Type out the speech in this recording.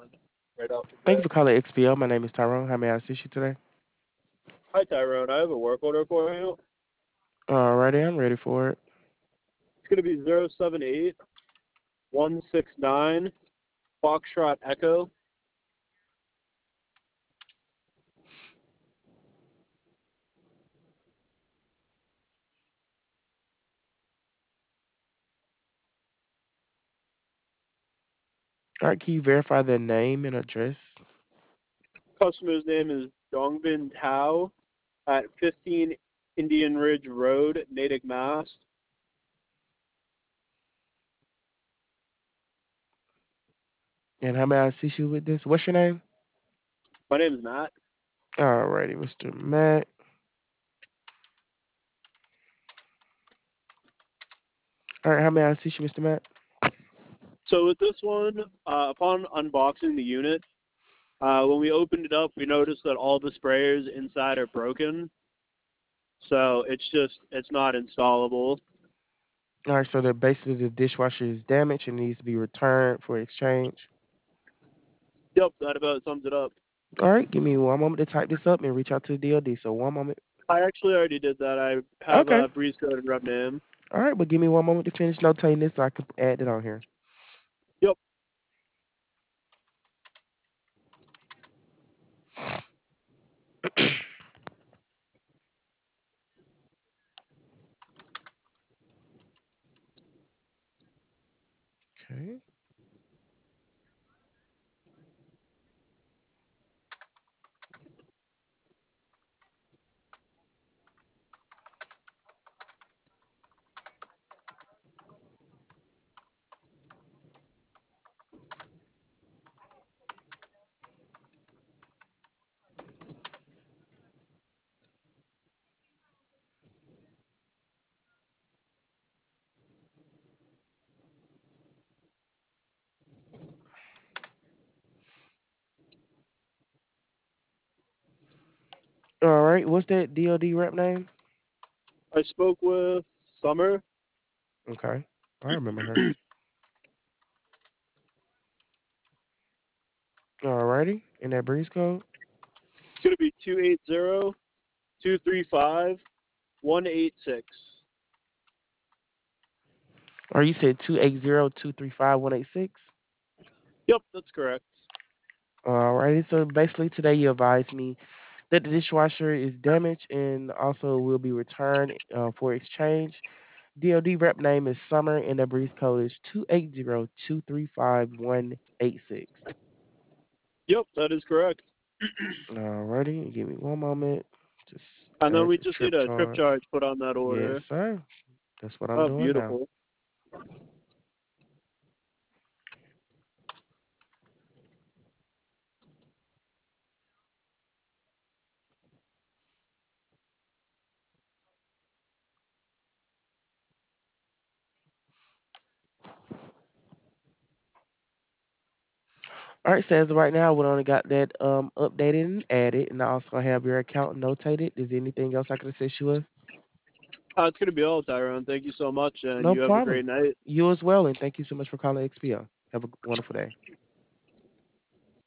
right off the Thank you bat. for calling XPL. My name is Tyrone. How may I assist you today? Hi, Tyrone. I have a work order for you. Alrighty, I'm ready for it. It's going to be 078-169 Foxtrot Echo. All right, can you verify the name and address? Customer's name is Dongbin Tao at 15 Indian Ridge Road, Natick, Mass. And how may I assist you with this? What's your name? My name is Matt. Alrighty, Mr. Matt. All right, how may I assist you, Mr. Matt? So with this one, upon unboxing the unit, when we opened it up, we noticed that all the sprayers inside are broken. So it's not installable. All right, so basically the dishwasher is damaged and needs to be returned for exchange. Yep, that about sums it up. All right, give me one moment to type this up and reach out to the DOD. So one moment. I actually already did that. I have Okay. a breeze code and rep name. All right, but give me one moment to finish notating this so I can add it on here. Yep. Okay. All right, what's that DOD rep name? I spoke with Summer. Okay, I remember her. All righty, and that breeze code. It's going to be 280-235-186. Or you said 280-235-186. Yep, that's correct. Alrighty, so basically today you advised me that the dishwasher is damaged and also will be returned for exchange. DOD rep name is Summer and the breeze code is 280-235-186. Yep, that is correct. Alrighty, give me one moment. Just And then add we the just trip need a trip charge. charge put on that Yes, order. sir. That's what I'm Oh, doing now. beautiful. All right, so as of right now, we only got that updated and added, and I also have your account notated. Is there anything else I can assist you with? It's going to be all, Tyrone. Thank you so much, and No you have a great problem. night. You as well, and thank you so much for calling XPO. Have a wonderful day.